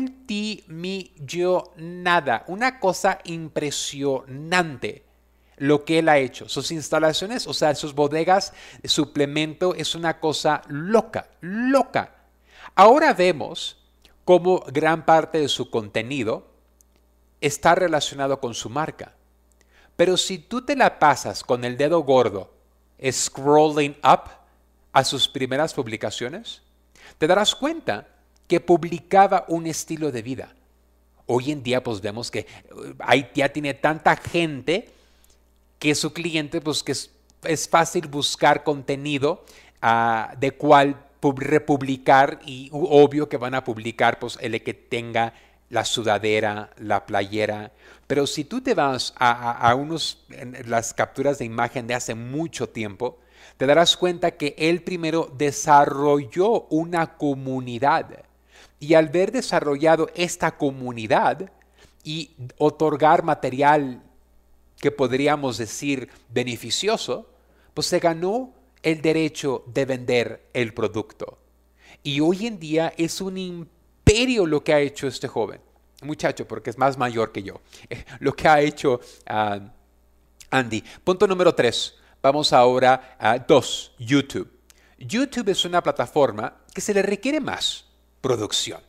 S5: multimillonada, una cosa impresionante lo que él ha hecho. Sus instalaciones, o sea, sus bodegas de suplemento es una cosa loca, loca. Ahora vemos cómo gran parte de su contenido está relacionado con su marca. Pero si tú te la pasas con el dedo gordo, scrolling up a sus primeras publicaciones, te darás cuenta que publicaba un estilo de vida. Hoy en día pues vemos que ahí ya tiene tanta gente que su cliente pues que es, es fácil buscar contenido uh, de cuál republicar y obvio que van a publicar pues el que tenga la sudadera, la playera. Pero si tú te vas a, a, a unos, las capturas de imagen de hace mucho tiempo, te darás cuenta que él primero desarrolló una comunidad. Y al ver desarrollado esta comunidad y otorgar material que podríamos decir beneficioso, pues se ganó el derecho de vender el producto. Y hoy en día es un imperio lo que ha hecho este joven, muchacho, porque es más mayor que yo, lo que ha hecho uh, Andy. Punto número tres. Vamos ahora a dos, YouTube. YouTube es una plataforma que se le requiere más producción.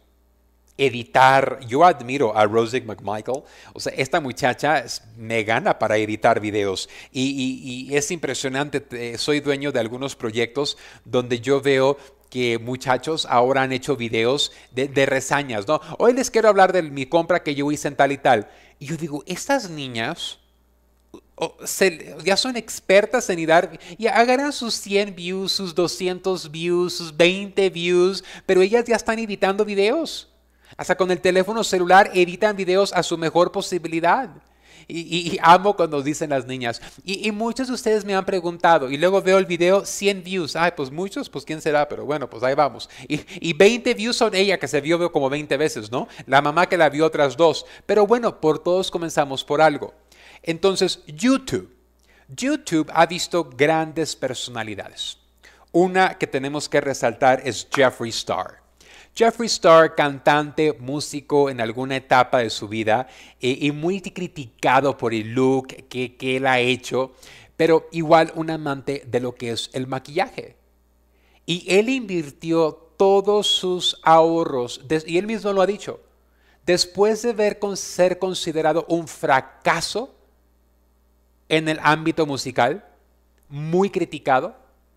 S5: Editar, yo admiro a Rosie McMichael, o sea, esta muchacha es, me gana para editar videos y, y, y es impresionante, eh, soy dueño de algunos proyectos donde yo veo que muchachos ahora han hecho videos de, de reseñas, ¿no? Hoy les quiero hablar de mi compra que yo hice en tal y tal. Y yo digo, estas niñas oh, se, ya son expertas en editar, y agarran sus cien views, sus doscientos views, sus veinte views, pero ellas ya están editando videos. Hasta con el teléfono celular editan videos a su mejor posibilidad. Y, y, y amo cuando dicen las niñas. Y, y muchos de ustedes me han preguntado. Y luego veo el video, cien views. Ay, pues muchos, pues quién será. Pero bueno, pues ahí vamos. Y, y veinte views son ella, que se vio como veinte veces, ¿no? La mamá que la vio otras dos. Pero bueno, por todos comenzamos por algo. Entonces, YouTube. YouTube ha visto grandes personalidades. Una que tenemos que resaltar es Jeffree Star. Jeffree Star, cantante, músico en alguna etapa de su vida eh, y muy criticado por el look que, que él ha hecho, pero igual un amante de lo que es el maquillaje. Y él invirtió todos sus ahorros, y él mismo lo ha dicho, después de ver con ser considerado un fracaso en el ámbito musical, muy criticado,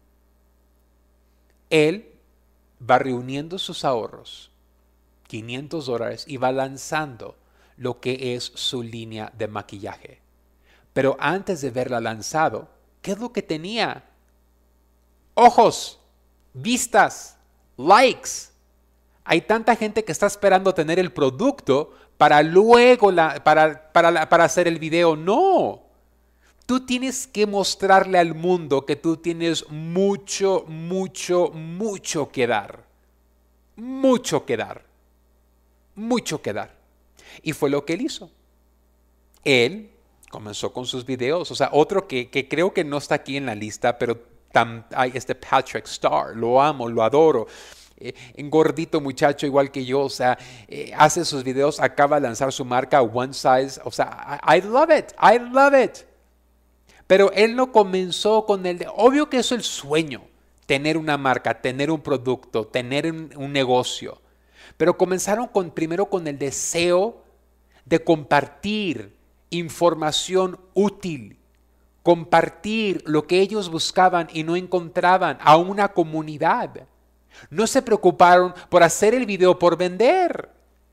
S5: él va reuniendo sus ahorros, quinientos dólares, y va lanzando lo que es su línea de maquillaje. Pero antes de verla lanzado, ¿qué es lo que tenía? Ojos, vistas, likes. Hay tanta gente que está esperando tener el producto para luego la, para, para, para hacer el video. No. Tú tienes que mostrarle al mundo que tú tienes mucho, mucho, mucho que dar. Mucho que dar. Mucho que dar. Y fue lo que él hizo. Él comenzó con sus videos. O sea, otro que, que creo que no está aquí en la lista, pero tam, hay este Patrick Star. Lo amo, lo adoro. eh, un gordito muchacho igual que yo, o sea, eh, hace sus videos, acaba de lanzar su marca One Size, o sea, I, I love it, I love it. Pero él no comenzó con el, de, obvio que eso es el sueño, tener una marca, tener un producto, tener un, un negocio. Pero comenzaron con, primero con el deseo de compartir información útil, compartir lo que ellos buscaban y no encontraban a una comunidad. No se preocuparon por hacer el video por vender.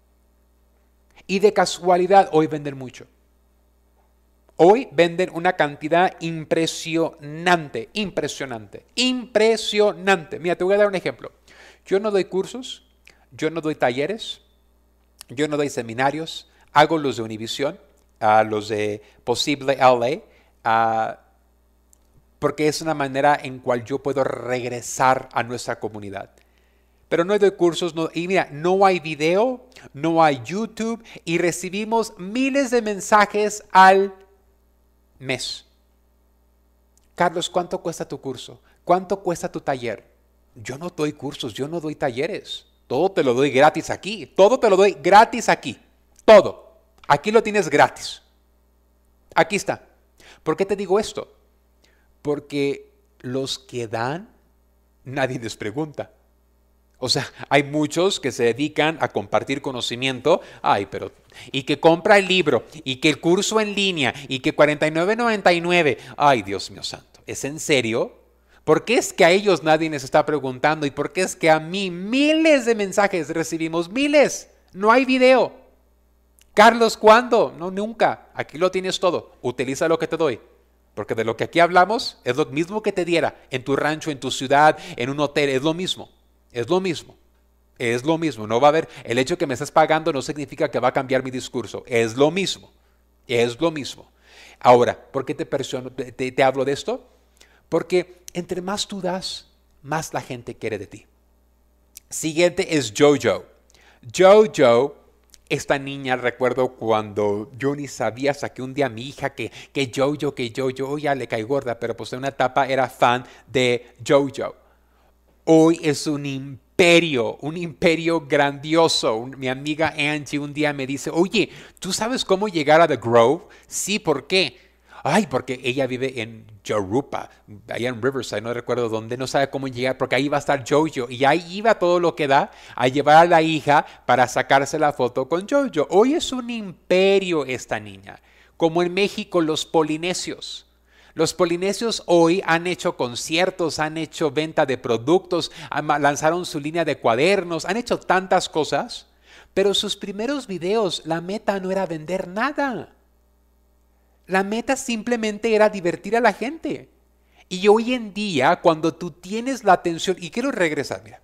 S5: Y de casualidad hoy venden mucho. Hoy venden una cantidad impresionante, impresionante, impresionante. Mira, te voy a dar un ejemplo. Yo no doy cursos, yo no doy talleres, yo no doy seminarios, hago los de Univision, uh, los de Posible L A, uh, porque es una manera en cual yo puedo regresar a nuestra comunidad. Pero no doy cursos, no, y mira, no hay video, no hay YouTube, y recibimos miles de mensajes al mes. Carlos, ¿cuánto cuesta tu curso? ¿Cuánto cuesta tu taller? Yo no doy cursos, yo no doy talleres. Todo te lo doy gratis aquí. Todo te lo doy gratis aquí. Todo. Aquí lo tienes gratis. Aquí está. ¿Por qué te digo esto? Porque los que dan, nadie les pregunta. O sea, hay muchos que se dedican a compartir conocimiento, ay, pero, y que compra el libro, y que el curso en línea, y que cuarenta y nueve noventa y nueve, ay, Dios mío santo, ¿es en serio? ¿Por qué es que a ellos nadie les está preguntando? ¿Y por qué es que a mí miles de mensajes recibimos? Miles, no hay video. Carlos, ¿cuándo? No, nunca, aquí lo tienes todo, utiliza lo que te doy. Porque de lo que aquí hablamos es lo mismo que te diera en tu rancho, en tu ciudad, en un hotel, es lo mismo. Es lo mismo, es lo mismo. No va a haber, el hecho de que me estés pagando no significa que va a cambiar mi discurso. Es lo mismo, es lo mismo. Ahora, ¿por qué te, presiono, te, te hablo de esto? Porque entre más tú das, más la gente quiere de ti. Siguiente es JoJo. JoJo, esta niña, recuerdo cuando yo ni sabía, saqué un día a mi hija que, que JoJo, que JoJo, ya le cae gorda, pero pues en una etapa era fan de JoJo. Hoy es un imperio, un imperio grandioso. Un, mi amiga Angie un día me dice, oye, ¿tú sabes cómo llegar a The Grove? Sí, ¿por qué? Ay, porque ella vive en Yoruba, allá en Riverside, no recuerdo dónde, no sabe cómo llegar, porque ahí va a estar JoJo. Y ahí iba todo lo que da a llevar a la hija para sacarse la foto con JoJo. Hoy es un imperio esta niña, como en México los polinesios. Los polinesios hoy han hecho conciertos, han hecho venta de productos, lanzaron su línea de cuadernos, han hecho tantas cosas, pero sus primeros videos, la meta no era vender nada. La meta simplemente era divertir a la gente. Y hoy en día, cuando tú tienes la atención, y quiero regresar, mira,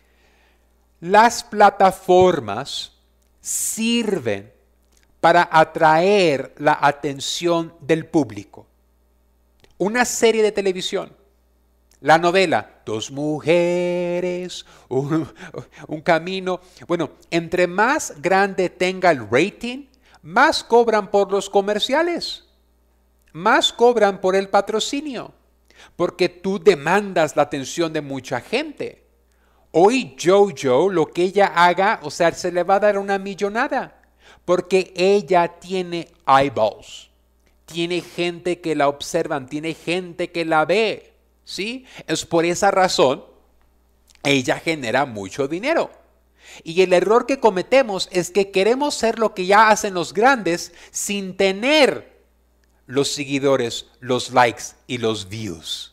S5: las plataformas sirven para atraer la atención del público. Una serie de televisión, la novela, dos mujeres, un, un camino. Bueno, entre más grande tenga el rating, más cobran por los comerciales, más cobran por el patrocinio, porque tú demandas la atención de mucha gente. Hoy JoJo, lo que ella haga, o sea, se le va a dar una millonada, porque ella tiene eyeballs. Tiene gente que la observan, tiene gente que la ve, ¿sí? Es por esa razón, ella genera mucho dinero. Y el error que cometemos es que queremos ser lo que ya hacen los grandes sin tener los seguidores, los likes y los views.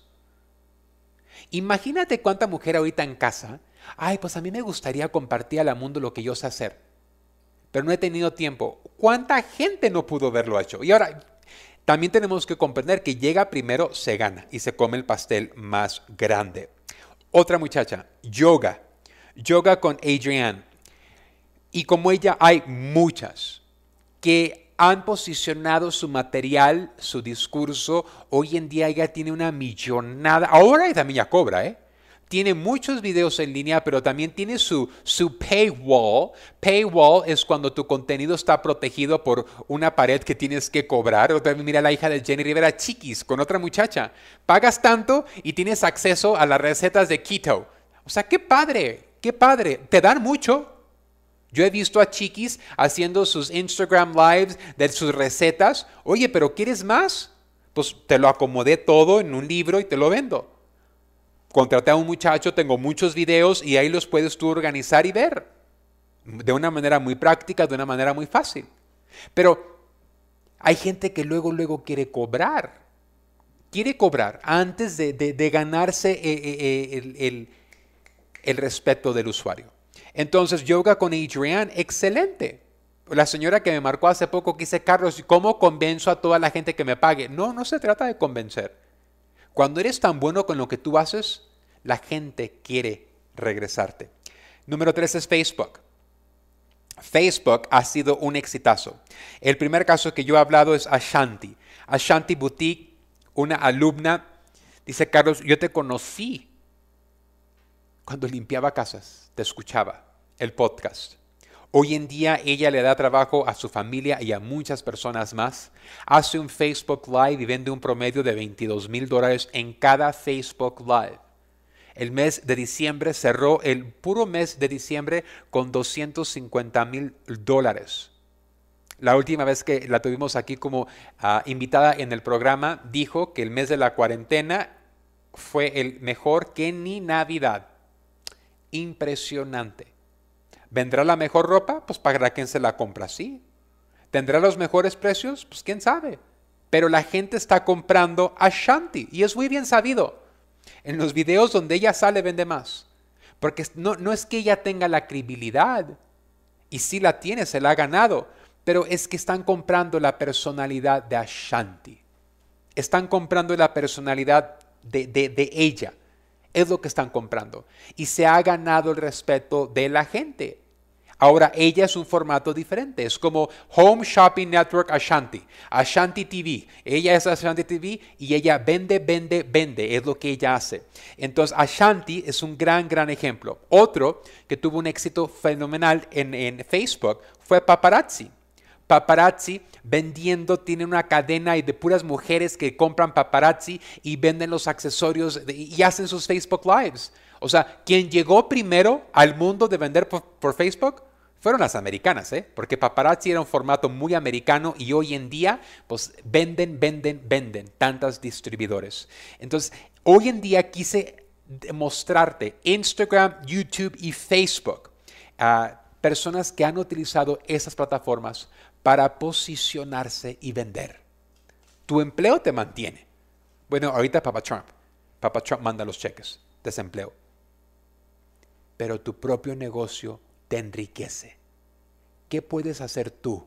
S5: Imagínate cuánta mujer ahorita en casa, ay, pues a mí me gustaría compartir al mundo lo que yo sé hacer, pero no he tenido tiempo. ¿Cuánta gente no pudo haberlo hecho? Y ahora, también tenemos que comprender que llega primero, se gana y se come el pastel más grande. Otra muchacha, yoga. Yoga con Adrienne. Y como ella hay muchas que han posicionado su material, su discurso. Hoy en día ella tiene una millonada. Ahora ella también ya cobra, ¿eh? Tiene muchos videos en línea, pero también tiene su, su paywall. Paywall es cuando tu contenido está protegido por una pared que tienes que cobrar. O también mira la hija de Jenny Rivera, Chiquis, con otra muchacha. Pagas tanto y tienes acceso a las recetas de keto. O sea, qué padre, qué padre, te dan mucho. Yo he visto a chiquis haciendo sus Instagram lives de sus recetas. Oye, pero ¿quieres más? Pues te lo acomodé todo en un libro y te lo vendo. Contraté a un muchacho, tengo muchos videos y ahí los puedes tú organizar y ver. De una manera muy práctica, de una manera muy fácil. Pero hay gente que luego, luego quiere cobrar. Quiere cobrar antes de, de, de ganarse el, el, el respeto del usuario. Entonces, yoga con Adrienne, excelente. La señora que me marcó hace poco que dice, Carlos, ¿cómo convenzo a toda la gente que me pague? No, no se trata de convencer. Cuando eres tan bueno con lo que tú haces, la gente quiere regresarte. Número tres es Facebook. Facebook ha sido un exitazo. El primer caso que yo he hablado es Ashanti. Ashanti Boutique, una alumna, dice, Carlos, yo te conocí cuando limpiaba casas, te escuchaba el podcast. Hoy en día ella le da trabajo a su familia y a muchas personas más. Hace un Facebook Live y vende un promedio de veintidós mil dólares en cada Facebook Live. El mes de diciembre cerró el puro mes de diciembre con doscientos cincuenta mil dólares. La última vez que la tuvimos aquí como uh, invitada en el programa, dijo que el mes de la cuarentena fue el mejor que ni Navidad. Impresionante. ¿Vendrá la mejor ropa? Pues para quien se la compra, sí. ¿Tendrá los mejores precios? Pues quién sabe. Pero la gente está comprando Ashanti y es muy bien sabido. En los videos donde ella sale vende más. Porque no, no es que ella tenga la credibilidad. Y sí la tiene, se la ha ganado. Pero es que están comprando la personalidad de Ashanti. Están comprando la personalidad de, de, de ella. Es lo que están comprando. Y se ha ganado el respeto de la gente. Ahora, ella es un formato diferente. Es como Home Shopping Network Ashanti. Ashanti T V. Ella es Ashanti T V y ella vende, vende, vende. Es lo que ella hace. Entonces, Ashanti es un gran, gran ejemplo. Otro que tuvo un éxito fenomenal en, en Facebook fue Paparazzi. Paparazzi vendiendo, tiene una cadena de puras mujeres que compran paparazzi y venden los accesorios de, y hacen sus Facebook Lives. O sea, quien llegó primero al mundo de vender por, por Facebook fueron las americanas, ¿eh? Porque paparazzi era un formato muy americano y hoy en día pues venden, venden, venden tantas distribuidores. Entonces, hoy en día quise mostrarte Instagram, YouTube y Facebook. Uh, personas que han utilizado esas plataformas para posicionarse y vender. Tu empleo te mantiene. Bueno, ahorita Papa Trump. Papa Trump manda los cheques, desempleo. Pero tu propio negocio te enriquece. ¿Qué puedes hacer tú?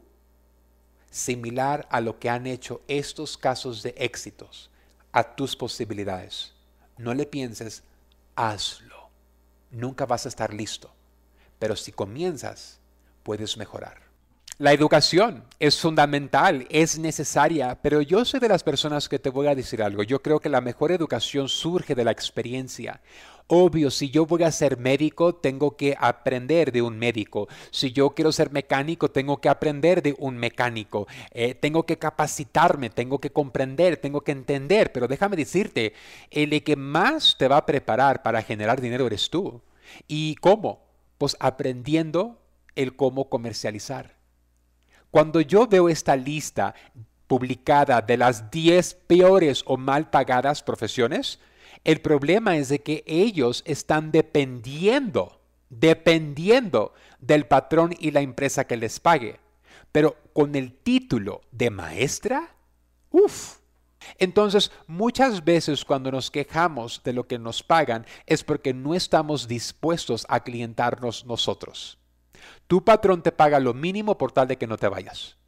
S5: Similar a lo que han hecho estos casos de éxitos, a tus posibilidades. No le pienses, hazlo. Nunca vas a estar listo. Pero si comienzas, puedes mejorar. La educación es fundamental, es necesaria, pero yo soy de las personas que te voy a decir algo. Yo creo que la mejor educación surge de la experiencia. Obvio, si yo voy a ser médico, tengo que aprender de un médico. Si yo quiero ser mecánico, tengo que aprender de un mecánico. Eh, tengo que capacitarme, tengo que comprender, tengo que entender. Pero déjame decirte, el que más te va a preparar para generar dinero eres tú. ¿Y cómo? Pues aprendiendo el cómo comercializar. Cuando yo veo esta lista publicada de las diez peores o mal pagadas profesiones, el problema es de que ellos están dependiendo, dependiendo del patrón y la empresa que les pague. Pero con el título de maestra, uff. Entonces, muchas veces cuando nos quejamos de lo que nos pagan es porque no estamos dispuestos a clientarnos nosotros. Tu patrón te paga lo mínimo por tal de que no te vayas.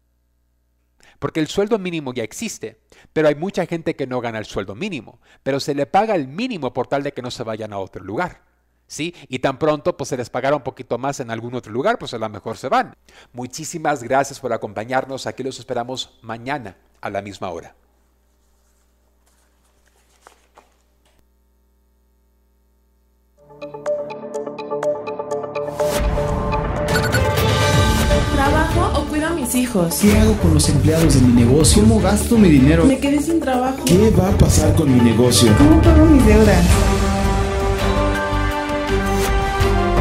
S5: Porque el sueldo mínimo ya existe, pero hay mucha gente que no gana el sueldo mínimo, pero se le paga el mínimo por tal de que no se vayan a otro lugar. ¿Sí? Y tan pronto pues se les pagará un poquito más en algún otro lugar, pues a lo mejor se van. Muchísimas gracias por acompañarnos. Aquí los esperamos mañana a la misma hora.
S3: ¿Trabajo o cuido a mis hijos?
S2: ¿Qué hago con los empleados de mi negocio? ¿Cómo gasto mi dinero?
S3: Me quedé sin trabajo.
S2: ¿Qué va a pasar con mi negocio?
S3: ¿Cómo pago mis deudas?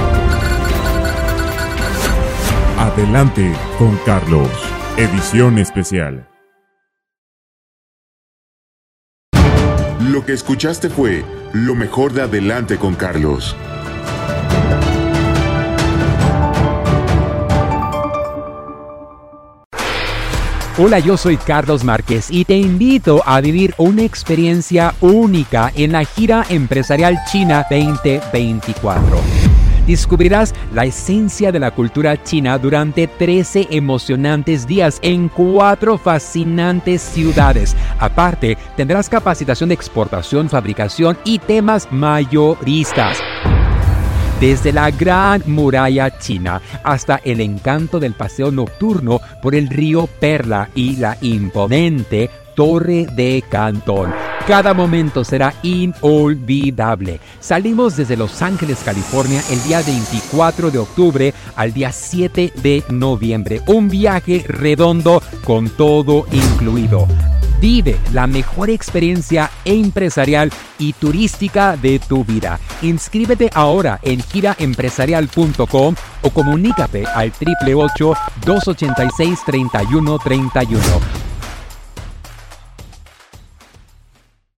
S4: Adelante con Carlos, edición especial.
S1: Lo que escuchaste fue lo mejor de Adelante con Carlos.
S6: Hola, yo soy Carlos Márquez y te invito a vivir una experiencia única en la gira empresarial China veinte veinticuatro. Descubrirás la esencia de la cultura china durante trece emocionantes días en cuatro fascinantes ciudades. Aparte, tendrás capacitación de exportación, fabricación y temas mayoristas. Desde la Gran Muralla China hasta el encanto del paseo nocturno por el río Perla y la imponente Torre de Cantón. Cada momento será inolvidable. Salimos desde Los Ángeles, California, el día veinticuatro de octubre al día siete de noviembre. Un viaje redondo con todo incluido. Vive la mejor experiencia empresarial y turística de tu vida. Inscríbete ahora en gira empresarial punto com o comunícate al triple ocho, dos ochenta y seis, treinta y uno treinta y uno.